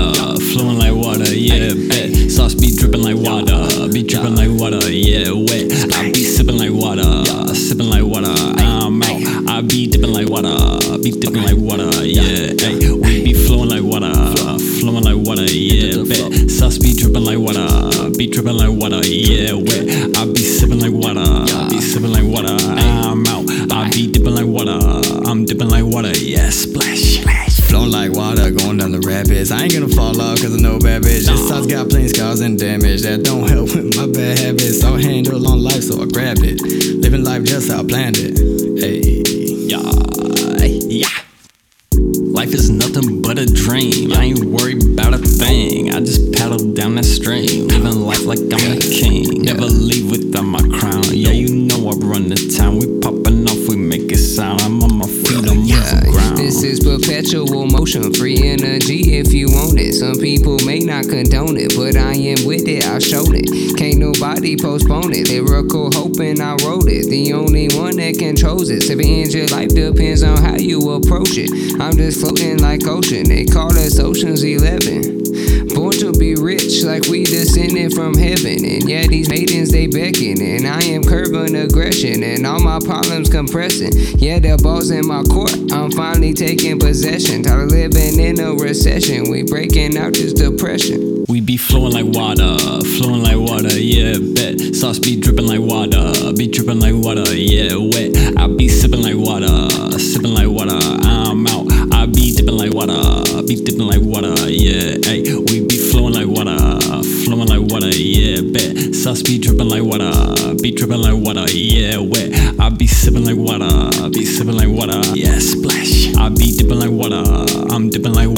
water, flowing like water, yeah, bet. Sauce be dripping like water, be dripping like water, yeah, wet. I be sipping like water, sipping like water, I'm out. I be dipping like water, be dipping like water, yeah, ay. We be flowing like water, flowing like water, yeah, bet. Sauce be dripping like water, be dripping like water, yeah, wet. I be sipping like water, be sipping like water, I'm out. I be dipping like water, I'm dipping like water, yeah, splash. Flowing like water, going down the rapids. I ain't gonna fall off cause I know bad bitch. This sauce got plain scars and damage that don't help with my bad habits. I'll handle on life, so I grab it. Living life just how I planned it. Hey, yeah. Life is nothing but a dream. I ain't worried about a thing. I just paddle down that stream, living life like I'm the king. Never leave without my crown. Yeah, you know I run the town. We popping off, we make it sound. I'm on my feet, I'm moving ground. This is perpetual motion, free energy if you want it. Some people may not condone it, but I am with it, I've shown it. Can't nobody postpone it. Lyrical hoping I wrote it. The only one that controls it. Every inch of life depends on how you approach it. I'm just floating like ocean. They call us Ocean's 11. Born to be rich like we descended from heaven. And yeah, these maidens they beckon. And I am curbing aggression and all my problems compressing. Yeah, the ball's in my court, I'm finally taking possession. Tired of living in a recession, we breaking out this depression. We be flowing like water, yeah, bet. Sauce be dripping like water, be dripping like water, yeah, wet. I be sipping like water, I'm out. I be dipping like water, be dipping like water, yeah, ay. We be flowing like water, yeah, bet. Sauce be dripping like water, be dripping like water, yeah, wet. I be sipping like water, yeah, splash. I be dipping like water, I'm dipping like water.